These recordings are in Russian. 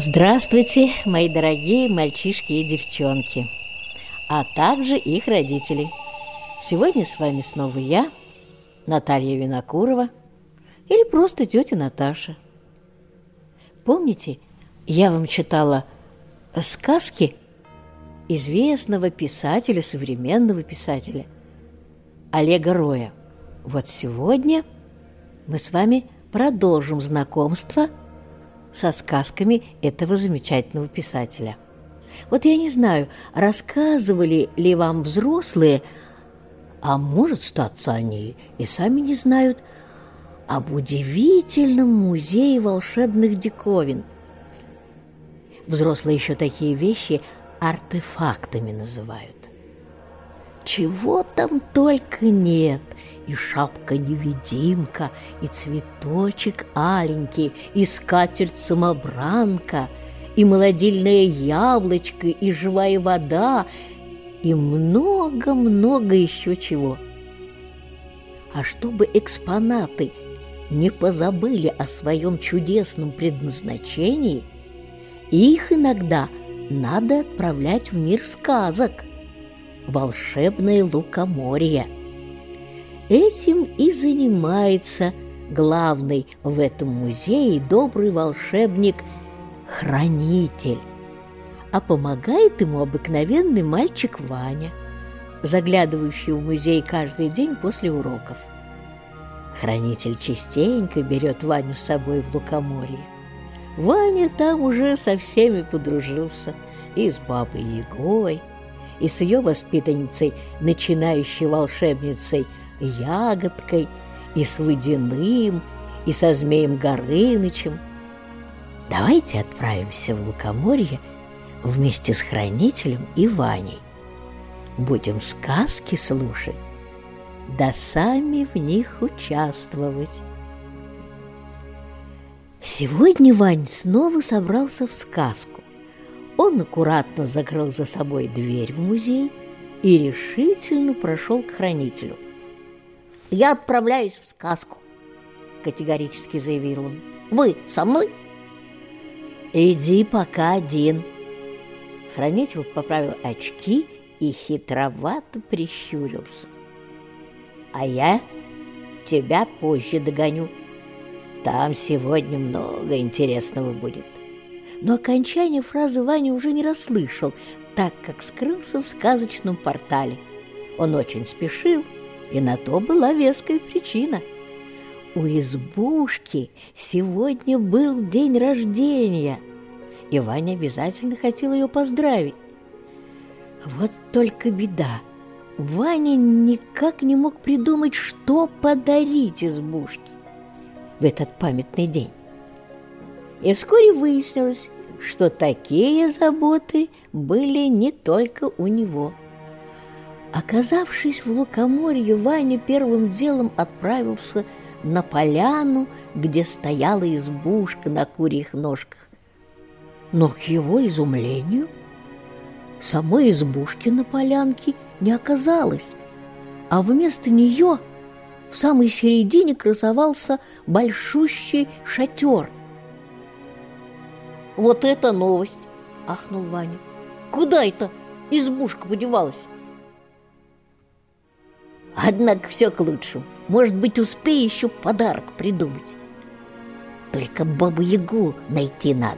Здравствуйте, мои дорогие мальчишки и девчонки, а также их родители. Сегодня с вами снова я, Наталья Винокурова, или просто тетя Наташа. Помните, я вам читала сказки известного писателя, современного писателя Олега Роя. Вот сегодня мы с вами продолжим знакомство со сказками этого замечательного писателя. Вот я не знаю, рассказывали ли вам взрослые, а может, статься они и сами не знают, об удивительном музее волшебных диковин. Взрослые еще такие вещи артефактами называют. Чего там только нет! И шапка-невидимка, и цветочек аленький, и скатерть-самобранка, и молодильное яблочко, и живая вода, и много-много еще чего. А чтобы экспонаты не позабыли о своем чудесном предназначении, их иногда надо отправлять в мир сказок, волшебное лукоморье. Этим и занимается главный в этом музее добрый волшебник-хранитель, а помогает ему обыкновенный мальчик Ваня, заглядывающий в музей каждый день после уроков. Хранитель частенько берет Ваню с собой в лукоморье. Ваня там уже со всеми подружился, и с Бабой Ягой, и с ее воспитанницей, начинающей волшебницей Ягодкой, и с Водяным, и со Змеем Горынычем. Давайте отправимся в лукоморье вместе с Хранителем и Ваней. Будем сказки слушать, да сами в них участвовать. Сегодня Вань снова собрался в сказку. Он аккуратно закрыл за собой дверь в музей и решительно прошел к Хранителю. «Я отправляюсь в сказку», — категорически заявил он. «Вы со мной?» «Иди пока один». Хранитель поправил очки и хитровато прищурился. «А я тебя позже догоню. Там сегодня много интересного будет». Но окончание фразы Ваня уже не расслышал, так как скрылся в сказочном портале. Он очень спешил, и на то была веская причина. У избушки сегодня был день рождения, и Ваня обязательно хотел ее поздравить. Вот только беда. Ваня никак не мог придумать, что подарить избушке в этот памятный день. И вскоре выяснилось, что такие заботы были не только у него. Оказавшись в лукоморье, Ваня первым делом отправился на поляну, где стояла избушка на курьих ножках. Но к его изумлению самой избушки на полянке не оказалось, а вместо нее в самой середине красовался большущий шатер. «Вот это новость!» – ахнул Ваня. «Куда это избушка подевалась?» «Однако все к лучшему. Может быть, успею еще подарок придумать. Только Бабу-Ягу найти надо».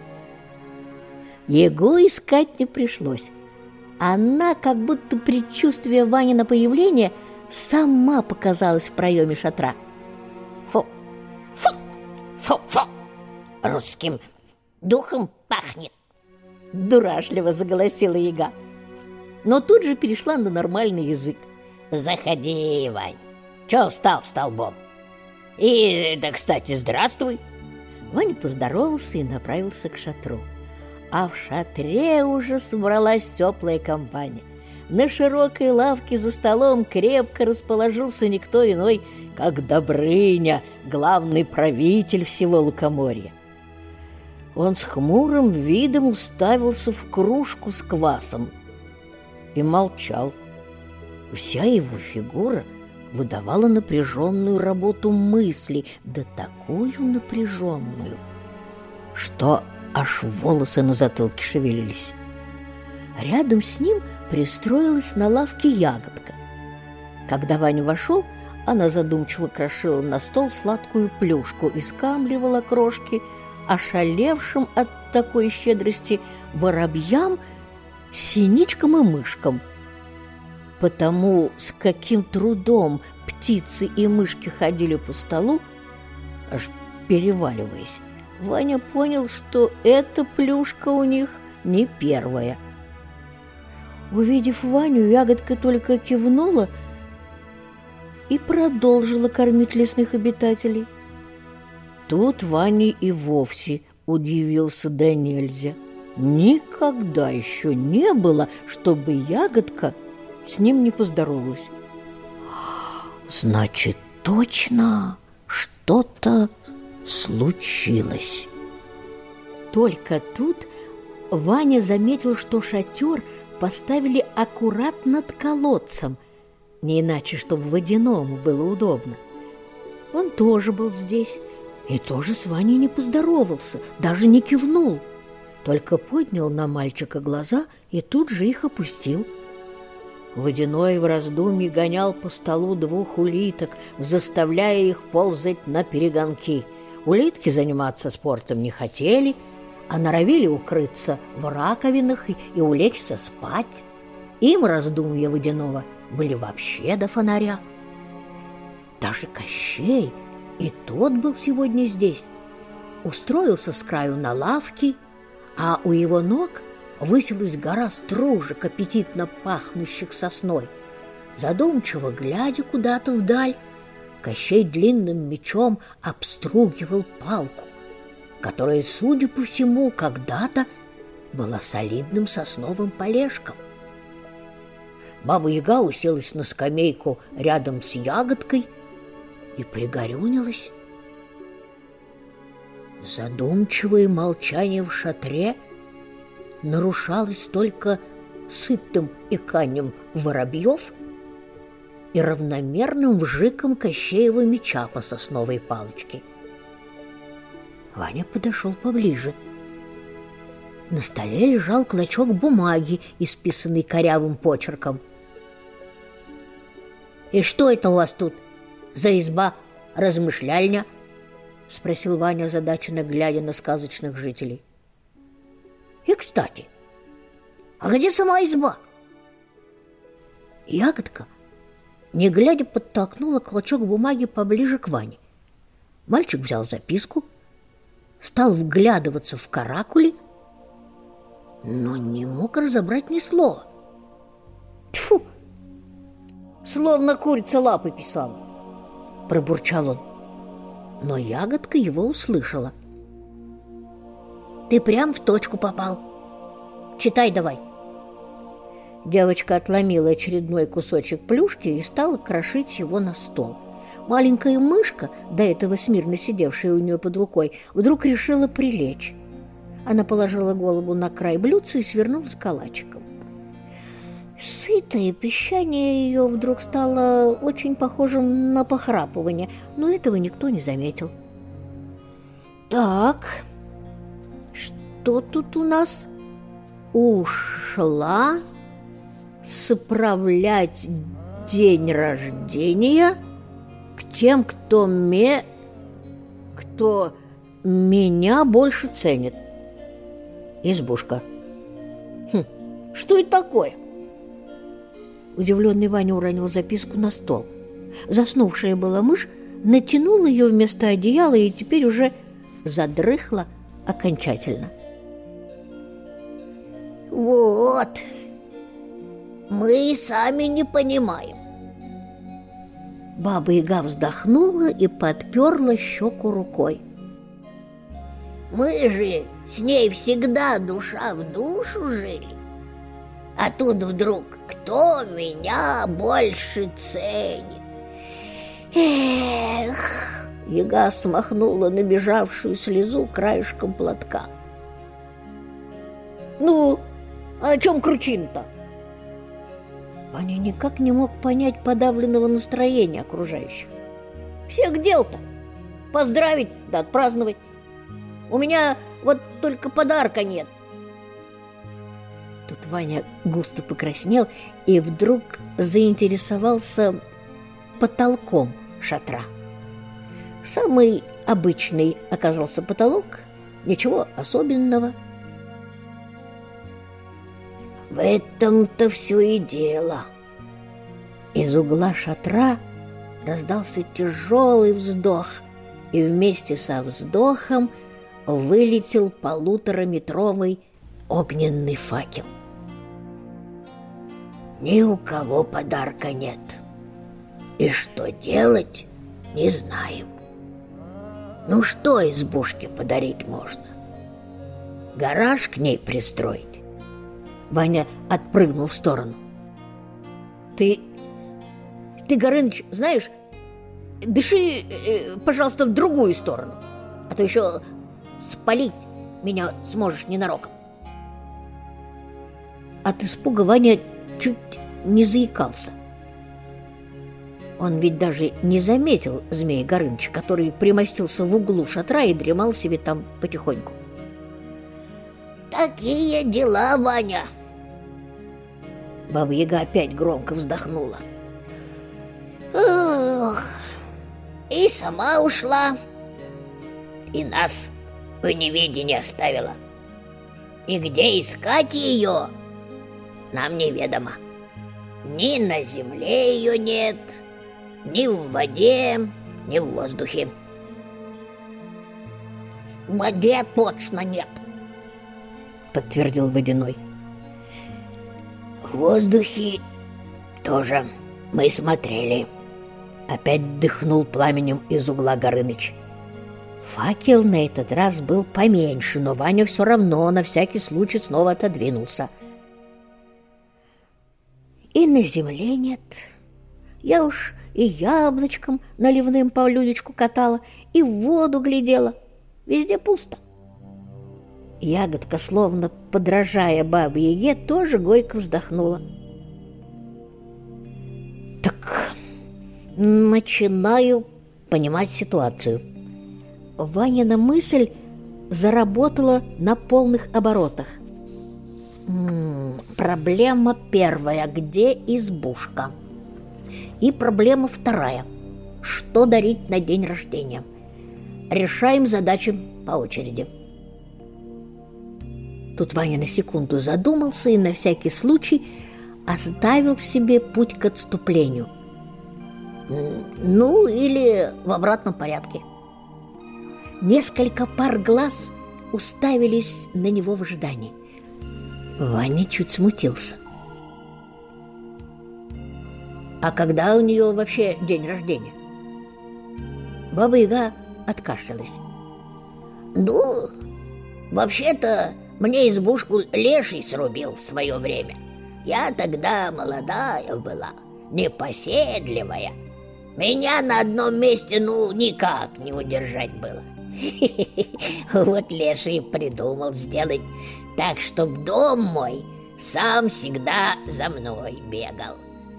Ягу искать не пришлось. Она, как будто предчувствуя Ванина появление, сама показалась в проеме шатра. «Фу, фу, фу, фу! Русским духом пахнет!» – дурашливо заголосила Яга, но тут же перешла на нормальный язык. «Заходи, Вань, чё встал столбом? И, да, кстати, здравствуй!» Ваня поздоровался и направился к шатру. А в шатре уже собралась теплая компания. На широкой лавке за столом крепко расположился никто иной, как Добрыня, главный правитель всего лукоморья. Он с хмурым видом уставился в кружку с квасом и молчал. Вся его фигура выдавала напряженную работу мысли, да такую напряженную, что аж волосы на затылке шевелились. Рядом с ним пристроилась на лавке Ягодка. Когда Ваня вошел, она задумчиво крошила на стол сладкую плюшку и скармливала крошки ошалевшим от такой щедрости воробьям, синичкам и мышкам. Потому с каким трудом птицы и мышки ходили по столу, аж переваливаясь, Ваня понял, что эта плюшка у них не первая. Увидев Ваню, Ягодка только кивнула и продолжила кормить лесных обитателей. Тут Ваня и вовсе удивился да нельзя. Никогда еще не было, чтобы Ягодка с ним не поздоровалась. Значит, точно что-то случилось. Только тут Ваня заметил, что шатер поставили аккурат над колодцем, не иначе, чтобы водяному было удобно. Он тоже был здесь и тоже с Ваней не поздоровался, даже не кивнул, только поднял на мальчика глаза и тут же их опустил. Водяной в раздумье гонял по столу двух улиток, заставляя их ползать на перегонки. Улитки заниматься спортом не хотели, а норовили укрыться в раковинах и улечься спать. Им раздумья Водяного были вообще до фонаря. Даже Кощей, и тот был сегодня здесь, устроился с краю на лавке, а у его ног высилась гора стружек, аппетитно пахнущих сосной. Задумчиво глядя куда-то вдаль, Кощей длинным мечом обстругивал палку, которая, судя по всему, когда-то была солидным сосновым полежком. Баба-Яга уселась на скамейку рядом с Ягодкой и пригорюнилась. Задумчивое молчание в шатре нарушалось только сытым иканьем воробьев и равномерным вжиком Кощеева меча по сосновой палочке. Ваня подошел поближе. На столе лежал клочок бумаги, исписанный корявым почерком. «И что это у вас тут за изба-размышляльня?» — спросил Ваня, озадаченно глядя на сказочных жителей. «И, кстати, а где сама изба?» Ягодка, не глядя, подтолкнула клочок бумаги поближе к Ване. Мальчик взял записку, стал вглядываться в каракули, но не мог разобрать ни слова. «Тьфу! Словно курица лапы писала!» — пробурчал он. Но Ягодка его услышала. «Ты прям в точку попал. Читай давай». Девочка отломила очередной кусочек плюшки и стала крошить его на стол. Маленькая мышка, до этого смирно сидевшая у нее под рукой, вдруг решила прилечь. Она положила голову на край блюдца и свернулась калачиком. Сытое пищание ее вдруг стало очень похожим на похрапывание, но этого никто не заметил. «Так, что тут у нас? Ушла справлять день рождения к тем, кто меня больше ценит. Избушка». Что это такое? Удивленный Ваня уронил записку на стол. Заснувшая была мышь натянула ее вместо одеяла и теперь уже задрыхла окончательно. «Вот, мы и сами не понимаем». Баба-Яга вздохнула и подперла щеку рукой. «Мы же с ней всегда душа в душу жили. А тут вдруг кто меня больше ценит? Эх!» Яга смахнула набежавшую слезу краешком платка. «Ну, а о чем кручина-то?» Ваня никак не мог понять подавленного настроения окружающих. «Всех дел-то поздравить да отпраздновать. У меня вот только подарка нет. Тут Ваня густо покраснел и вдруг заинтересовался потолком шатра. Самый обычный оказался потолок, ничего особенного. В этом-то все и дело. Из угла шатра раздался тяжелый вздох, и вместе со вздохом вылетел 1,5-метровый огненный факел. Ни у кого подарка нет, и что делать, не знаем. Ну что избушке подарить можно? Гараж к ней пристроить? Ваня отпрыгнул в сторону. Ты, Горыныч, знаешь, дыши, пожалуйста, в другую сторону, а то еще спалить меня сможешь ненароком. От испуга Ваня чуть не заикался. Он ведь даже не заметил змея Горыныча, который примостился в углу шатра и дремал себе там потихоньку. «Такие дела, Ваня!» Баба-Яга опять громко вздохнула. «Ох, и сама ушла, и нас в неведении оставила. И где искать ее, нам неведомо. Ни на земле ее нет, ни в воде, ни в воздухе». «В воде точно нет», — подтвердил Водяной. «В воздухе тоже мы смотрели», — опять дыхнул пламенем из угла Горыныч. Факел на этот раз был поменьше, но Ваня все равно на всякий случай снова отодвинулся. «И на земле нет. Я уж и яблочком наливным по блюдечку катала, и в воду глядела. Везде пусто». Ягодка, словно подражая Бабе-Яге, тоже горько вздохнула. «Так, начинаю понимать ситуацию». Ванина мысль заработала на полных оборотах. Проблема первая: где избушка? И проблема вторая: что дарить на день рождения? Решаем задачи по очереди. Тут Ваня на секунду задумался и на всякий случай оставил себе путь к отступлению. Ну, или в обратном порядке. Несколько пар глаз уставились на него в ожидании. Ваня чуть смутился. «А когда у нее вообще день рождения?» Баба-Яга откашлялась. «Ну, вообще-то мне избушку леший срубил в свое время. Я тогда молодая была, непоседливая. Меня на одном месте никак не удержать было. Вот леший придумал сделать так, чтоб дом мой сам всегда за мной бегал.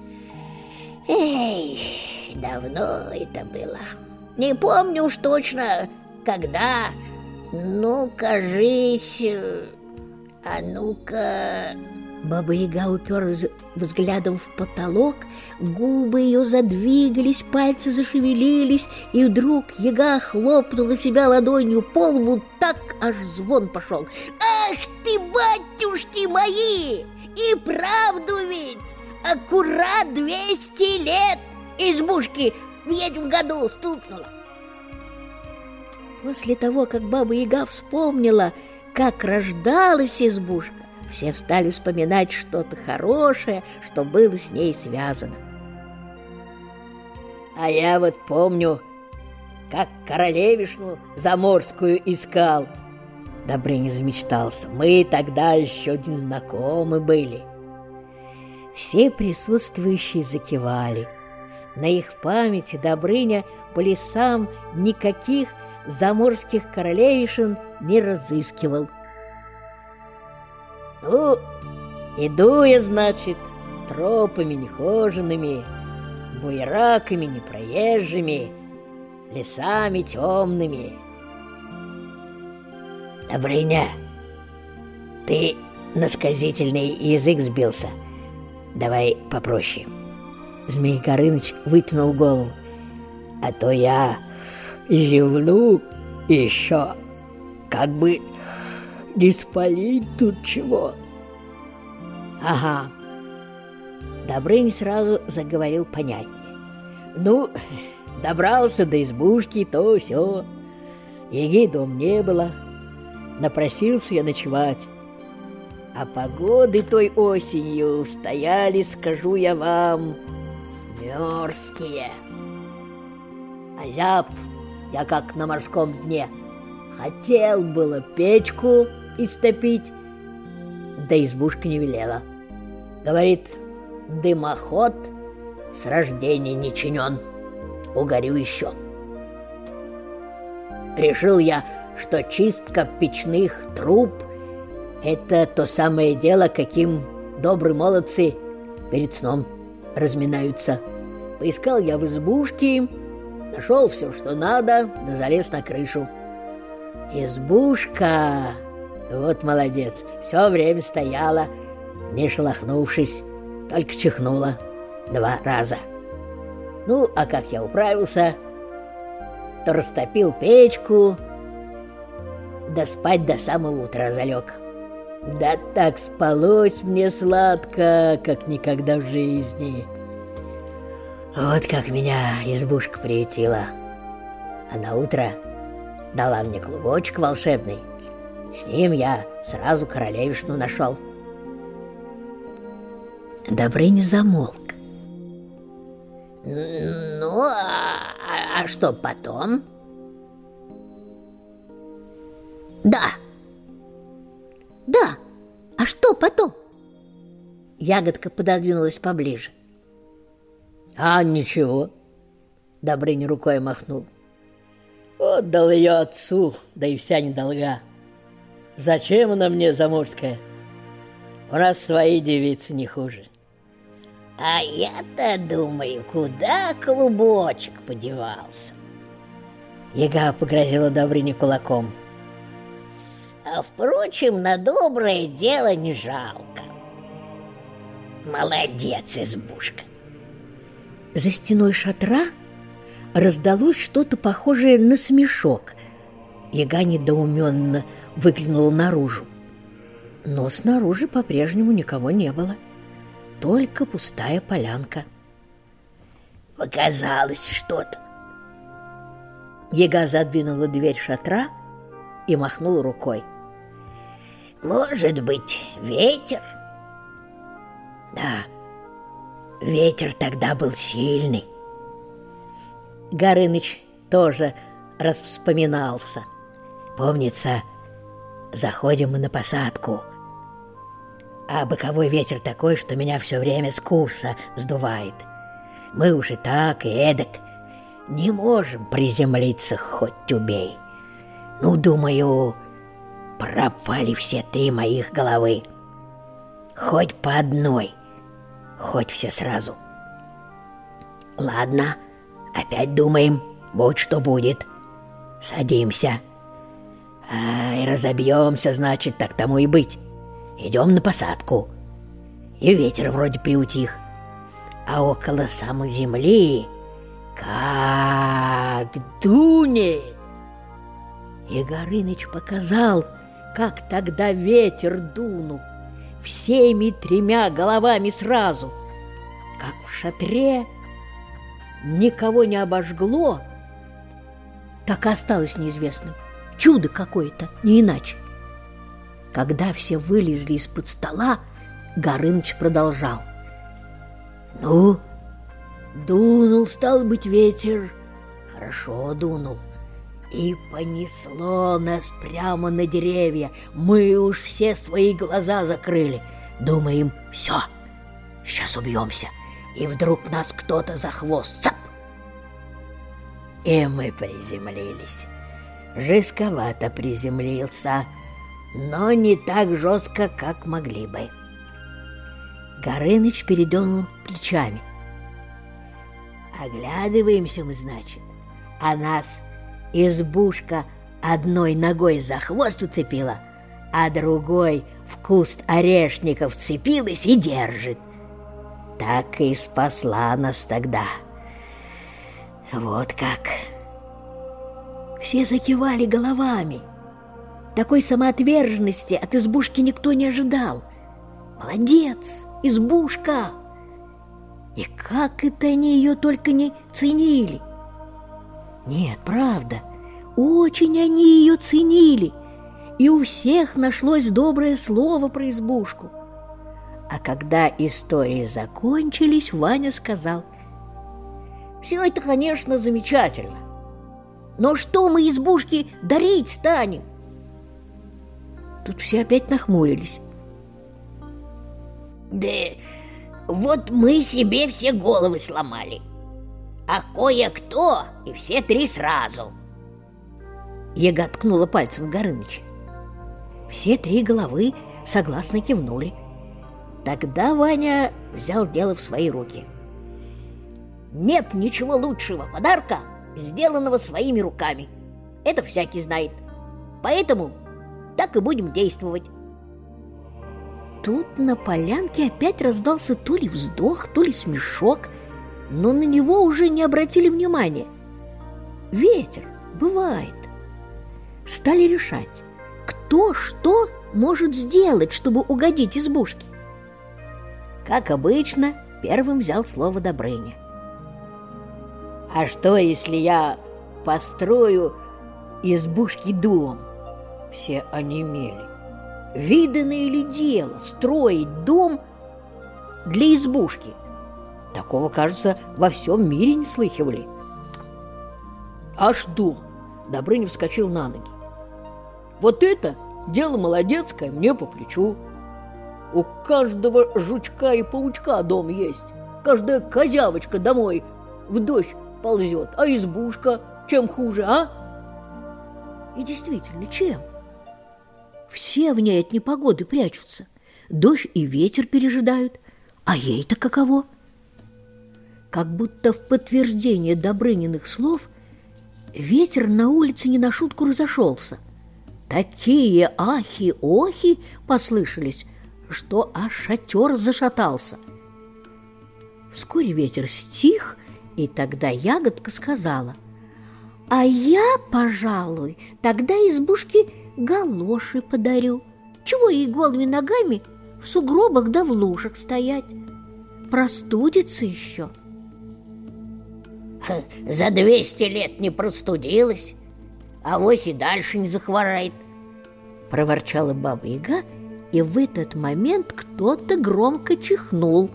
Эй, давно это было. Не помню уж точно, когда. Ну, кажись, а ну-ка...» Баба-Яга уперлась взглядом в потолок, губы ее задвигались, пальцы зашевелились, и вдруг Яга хлопнула себя ладонью по лбу, так аж звон пошел. «Ах ты, батюшки мои! И правду ведь! Аккурат 200 лет избушки в этом году стукнуло!» После того, как Баба-Яга вспомнила, как рождалась избушка, все встали вспоминать что-то хорошее, что было с ней связано. «А я вот помню, как королевишну заморскую искал», — Добрыня замечтался. «Мы тогда еще не знакомы были». Все присутствующие закивали. На их памяти Добрыня по лесам никаких заморских королевишен не разыскивал. «Ну, иду я, значит, тропами нехоженными, буераками непроезжими, лесами темными. Добрыня, ты на сказительный язык сбился. Давай попроще. Змей Горыныч вытянул голову. А то я зевну еще, как бы не спалить тут чего. Ага. Добрыня сразу заговорил понятнее. Ну, добрался до избушки, то все. Еги дом не было. Напросился я ночевать. А погоды той осенью стояли, скажу я вам, мерзкие. Озяб я как на морском дне. Хотел было печку истопить, да избушка не велела. Говорит, дымоход с рождения не чинен, угорю еще. Решил я, что чистка печных труб — это то самое дело, каким добрые молодцы перед сном разминаются. Поискал я в избушке, нашел все, что надо, да залез на крышу. Избушка, вот молодец, все время стояла, не шелохнувшись, только чихнула 2 раза. Ну, а как я управился, то растопил печку, да спать до самого утра залег. Да так спалось мне сладко, как никогда в жизни. Вот как меня избушка приютила. А на утро дала мне клубочек волшебный. С ним я сразу королевишну нашел. Добрыня замолк. Ну, а что потом? Да, а что потом? Ягодка пододвинулась поближе. А ничего, Добрыня рукой махнул. Отдал ее отцу, да и вся недолга. Зачем она мне заморская? У нас свои девицы не хуже. А я-то думаю, куда клубочек подевался? Яга погрозила Добрыне кулаком. А впрочем, на доброе дело не жалко. Молодец, избушка. За стеной шатра раздалось что-то похожее на смешок. Яга недоуменно выглянула наружу. Но снаружи по-прежнему никого не было. Только пустая полянка. Показалось что-то. Яга задвинула дверь шатра и махнула рукой. Может быть, ветер? Да, ветер тогда был сильный. Горыныч тоже расвспоминался. Помнится, заходим мы на посадку, а боковой ветер такой, что меня все время с курса сдувает. Мы уж и так, и эдак не можем приземлиться, хоть убей. Ну, думаю, пропали все 3 моих головы. Хоть по одной, хоть все сразу. Ладно, опять думаем, будь что будет. Садимся. Ай, разобьемся, значит, так тому и быть. Идем на посадку. И ветер вроде приутих. А около самой земли как дунет. И Горыныч показал, как тогда ветер дунул. Всеми 3 головами сразу. Как в шатре никого не обожгло, так и осталось неизвестным. Чудо какое-то, не иначе. Когда все вылезли из-под стола, Горыныч продолжал. Ну, дунул, стал быть, ветер. Хорошо дунул. И понесло нас прямо на деревья. Мы уж все свои глаза закрыли. Думаем, все, сейчас убьемся. И вдруг нас кто-то за хвост, цап! И мы приземлились. Жестковато приземлился, но не так жестко, как могли бы. Горыныч передернул плечами. Оглядываемся мы, значит, а нас избушка одной ногой за хвост уцепила, а другой в куст орешников вцепилась и держит. Так и спасла нас тогда. Вот как. Все закивали головами. Такой самоотверженности от избушки никто не ожидал. Молодец, избушка! И как это они ее только не ценили! Нет, правда, очень они ее ценили, и у всех нашлось доброе слово про избушку. А когда истории закончились, Ваня сказал: «Все это, конечно, замечательно, но что мы избушке дарить станем?» Тут все опять нахмурились. Да вот мы себе все головы сломали, а кое-кто и все три сразу. Яга ткнула пальцем в Горыныча. Все три головы согласно кивнули. Тогда Ваня взял дело в свои руки. Нет ничего лучшего подарка, сделанного своими руками. Это всякий знает. Поэтому так и будем действовать. Тут на полянке опять раздался то ли вздох, то ли смешок, но на него уже не обратили внимания. Ветер, бывает. Стали решать, кто что может сделать, чтобы угодить избушке. Как обычно, первым взял слово Добрыня. А что, если я построю избушки дом? Все онемели. Виданное ли дело строить дом для избушки? Такого, кажется, во всем мире не слыхивали. Аж дом! Добрыня вскочил на ноги. Вот это дело молодецкое, мне по плечу. У каждого жучка и паучка дом есть. Каждая козявочка домой в дождь ползет. А избушка чем хуже, а? И действительно, чем? Все в ней от непогоды прячутся. Дождь и ветер пережидают. А ей-то каково? Как будто в подтверждение Добрыниных слов ветер на улице не на шутку разошелся. Такие ахи-охи послышались, что аж шатер зашатался. Вскоре ветер стих, и тогда ягодка сказала: «А я, пожалуй, тогда избушке галоши подарю. Чего ей голыми ногами в сугробах да в лужах стоять? Простудится еще». За 200 лет не простудилась, авось и дальше не захворает, проворчала Баба-Яга, и в этот момент кто-то громко чихнул.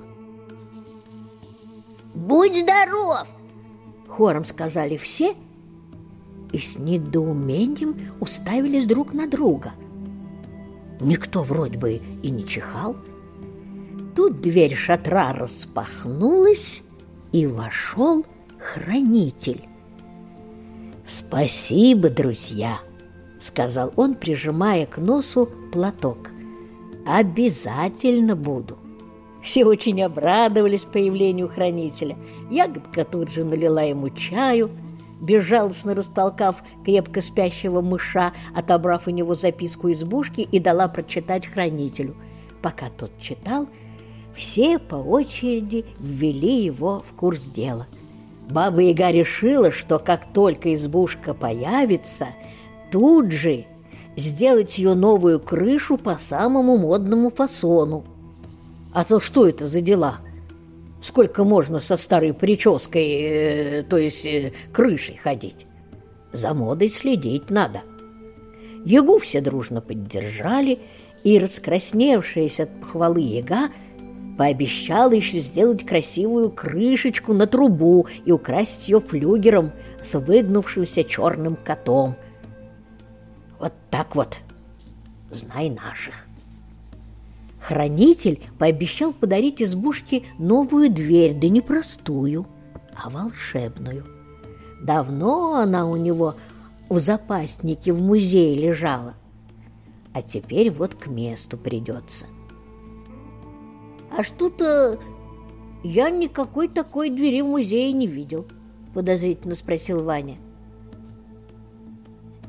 «Будь здоров!» — хором сказали все, и с недоумением уставились друг на друга. Никто вроде бы и не чихал. Тут дверь шатра распахнулась, и вошел хранитель. «Спасибо, друзья!» — сказал он, прижимая к носу платок. «Обязательно буду!» Все очень обрадовались появлению хранителя. Ягодка тут же налила ему чаю, безжалостно растолкав крепко спящего мыша, отобрав у него записку избушки, и дала прочитать хранителю. Пока тот читал, все по очереди ввели его в курс дела. Баба-Яга решила, что как только избушка появится, тут же сделать ее новую крышу по самому модному фасону. А то что это за дела? Сколько можно со старой прической, то есть крышей ходить? За модой следить надо. Ягу все дружно поддержали, и раскрасневшаяся от похвалы Яга пообещала еще сделать красивую крышечку на трубу и украсить ее флюгером с выгнувшимся черным котом. Вот так вот, знай наших. Хранитель пообещал подарить избушке новую дверь, да не простую, а волшебную. Давно она у него в запаснике в музее лежала, а теперь вот к месту придется. «А что-то я никакой такой двери в музее не видел», — подозрительно спросил Ваня.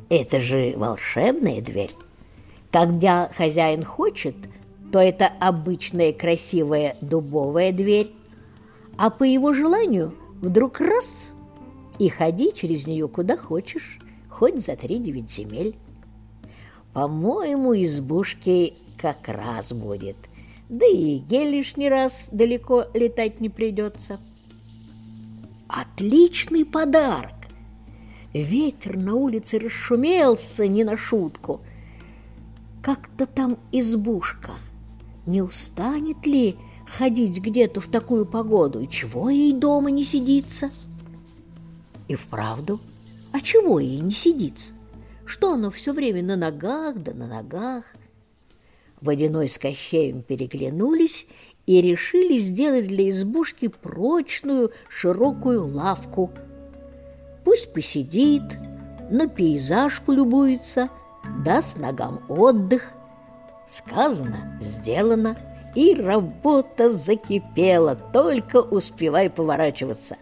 Это же волшебная дверь. Когда хозяин хочет, то это обычная красивая дубовая дверь, а по его желанию вдруг раз – и ходи через нее куда хочешь, хоть за 3-9 земель. По-моему, избушки как раз будет, да и ей лишний раз далеко летать не придется. Отличный подарок! Ветер на улице расшумелся не на шутку. Как-то там избушка. Не устанет ли ходить где-то в такую погоду? И чего ей дома не сидится? И вправду, а чего ей не сидится? Что оно все время на ногах да на ногах? Водяной с Кощеем переглянулись и решили сделать для избушки прочную широкую лавку. Пусть посидит, на пейзаж полюбуется, даст ногам отдых. Сказано, сделано, и работа закипела, только успевай поворачиваться.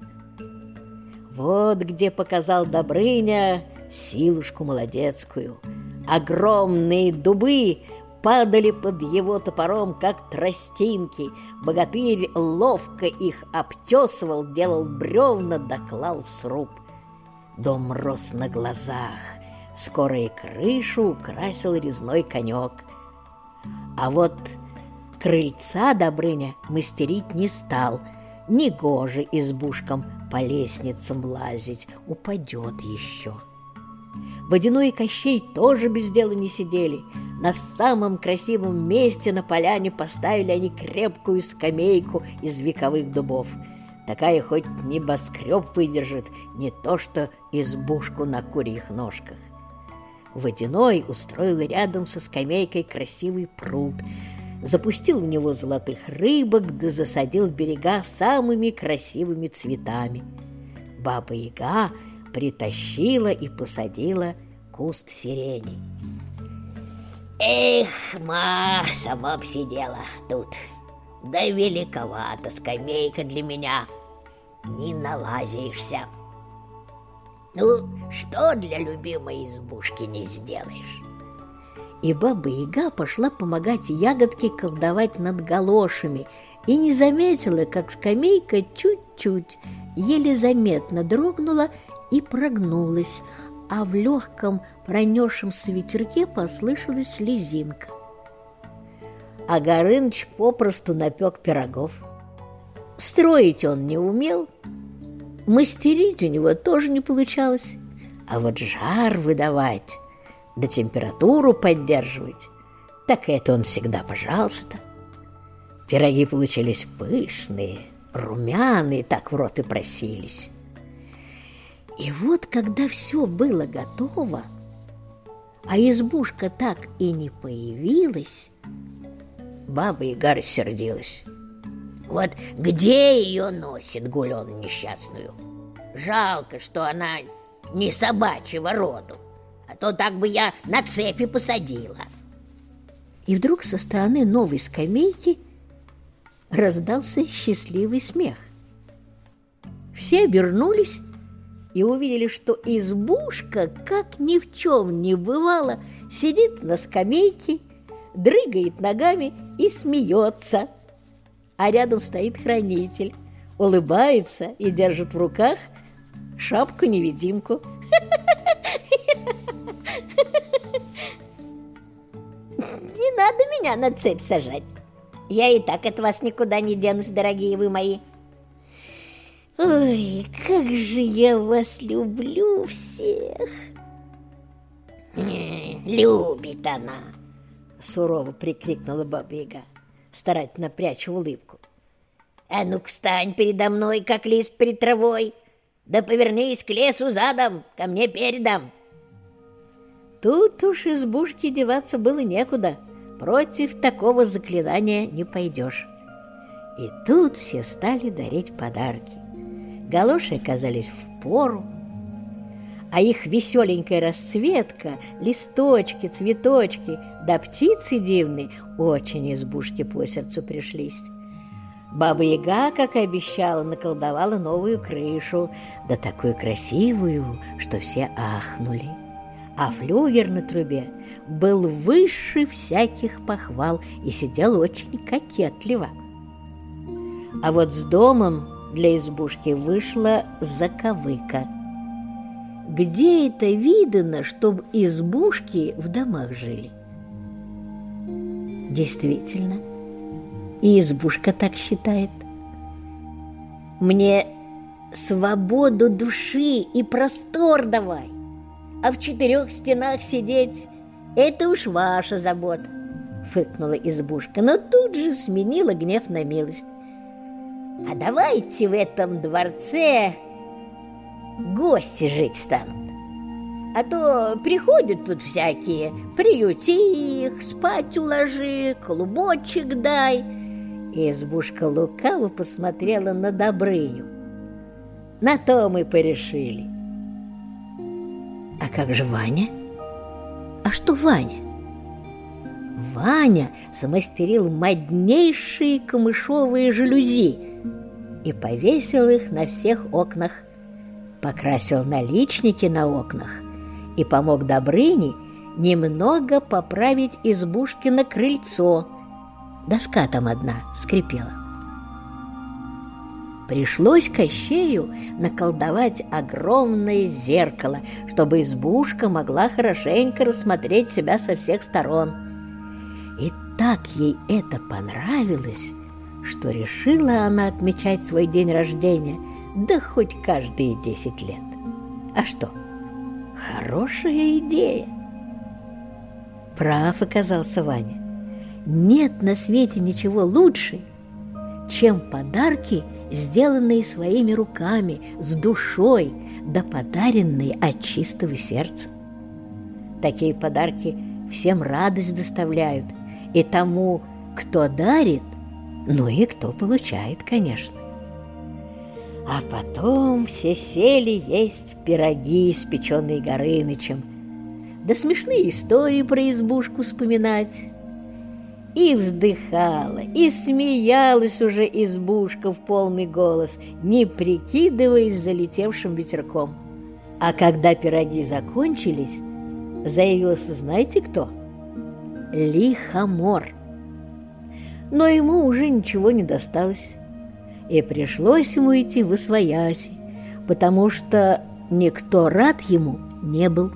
Вот где показал Добрыня силушку молодецкую. Огромные дубы падали под его топором, как тростинки. Богатырь ловко их обтесывал, делал бревна, доклал в сруб. Дом рос на глазах, скоро и крышу украсил резной конек. А вот крыльца Добрыня мастерить не стал. Негоже избушкам по лестницам лазить, упадет еще. Водяной и Кощей тоже без дела не сидели. На самом красивом месте на поляне поставили они крепкую скамейку из вековых дубов. Такая хоть небоскреб выдержит, не то что избушку на курьих ножках. Водяной устроил рядом со скамейкой красивый пруд, запустил в него золотых рыбок, да засадил берега самыми красивыми цветами. Баба-Яга притащила и посадила куст сирени. Эх, сама б сидела тут, да великовата скамейка для меня, не налазишься. Ну, что для любимой избушки не сделаешь? И Баба-Яга пошла помогать ягодке колдовать над галошами и не заметила, как скамейка чуть-чуть, еле заметно дрогнула и прогнулась, а в легком пронесшемся ветерке послышалась слезинка. А Горыныч попросту напек пирогов. Строить он не умел, мастерить у него тоже не получалось, а вот жар выдавать да температуру поддерживать, так это он всегда пожалуйста. Пироги получились пышные, румяные, так в рот и просились. И вот, когда все было готово, а избушка так и не появилась, Баба-Яга рассердилась. Вот где ее носит гулену несчастную? Жалко, что она не собачьего роду, а то так бы я на цепи посадила. И вдруг со стороны новой скамейки раздался счастливый смех. Все обернулись и увидели, что избушка, как ни в чем не бывало, сидит на скамейке, дрыгает ногами и смеется. А рядом стоит хранитель, улыбается и держит в руках шапку-невидимку. Не надо меня на цепь сажать. Я и так от вас никуда не денусь, дорогие вы мои. Ой, как же я вас люблю всех. Любит она, сурово прикрикнула Баба-Яга, старательно пряча улыбку. А ну-ка встань передо мной, как лист перед травой, да повернись к лесу задом, ко мне передом. Тут уж избушке деваться было некуда, против такого заклинания не пойдешь. И тут все стали дарить подарки. Галоши оказались впору, а их веселенькая расцветка, листочки, цветочки, да птицы дивные очень избушке по сердцу пришлись. Баба-Яга, как и обещала, наколдовала новую крышу, да такую красивую, что все ахнули. а флюгер на трубе был выше всяких похвал и сидел очень кокетливо. А вот с домом для избушки вышла заковыка. Где это видано, чтоб избушки в домах жили? Действительно, и избушка так считает. Мне свободу души и простор давай, а в 4 стенах сидеть — это уж ваша забота, фыркнула избушка, но тут же сменила гнев на милость. А давайте в этом дворце гости жить станут, а то приходят тут всякие: приюти их, спать уложи, клубочек дай. И избушка лукаво посмотрела на Добрыню. На то мы порешили. А как же Ваня? А что Ваня? Ваня смастерил моднейшие камышовые жалюзи и повесил их на всех окнах, покрасил наличники на окнах и помог Добрыне немного поправить избушкино крыльцо. Доска там одна скрипела. Пришлось Кощею наколдовать огромное зеркало, чтобы избушка могла хорошенько рассмотреть себя со всех сторон. И так ей это понравилось, что решила она отмечать свой день рождения, да хоть каждые 10 лет. А что? Хорошая идея. Прав оказался Ваня. Нет на свете ничего лучше, чем подарки, сделанные своими руками, с душой, да подаренные от чистого сердца. Такие подарки всем радость доставляют, и тому, кто дарит, ну и кто получает, конечно. А потом все сели есть пироги, испеченные Горынычем, да смешные истории про избушку вспоминать. И вздыхала, и смеялась уже избушка в полный голос, не прикидываясь залетевшим ветерком. А когда пироги закончились, заявился, знаете кто? Лихомор. Но ему уже ничего не досталось, и пришлось ему идти восвояси, потому что никто рад ему не был.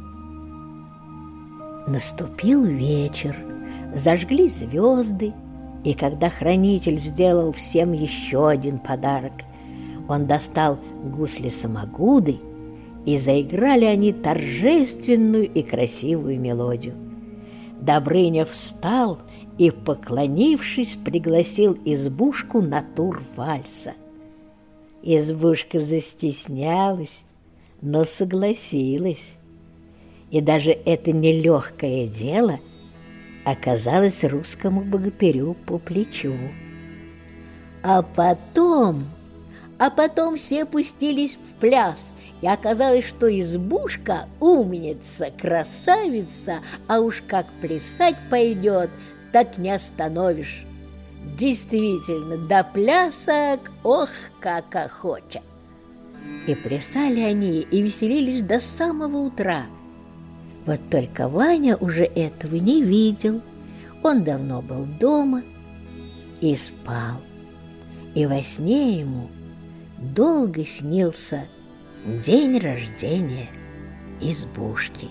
Наступил вечер, зажгли звезды, и когда хранитель сделал всем еще один подарок, он достал гусли-самогуды, и заиграли они торжественную и красивую мелодию. Добрыня встал и, поклонившись, пригласил избушку на тур вальса. Избушка застеснялась, но согласилась, и даже это нелегкое дело оказалось русскому богатырю по плечу. А потом все пустились в пляс, и оказалось, что избушка умница, красавица, а уж как плясать пойдет, так не остановишь. Действительно, до плясок, ох, как охоча! И плясали они, и веселились до самого утра. Вот только Ваня уже этого не видел. Он давно был дома и спал. И во сне ему долго снился день рождения избушки.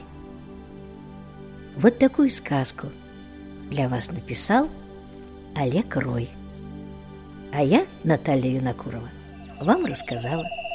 Вот такую сказку для вас написал Олег Рой. А я, Наталья Винокурова, вам рассказала.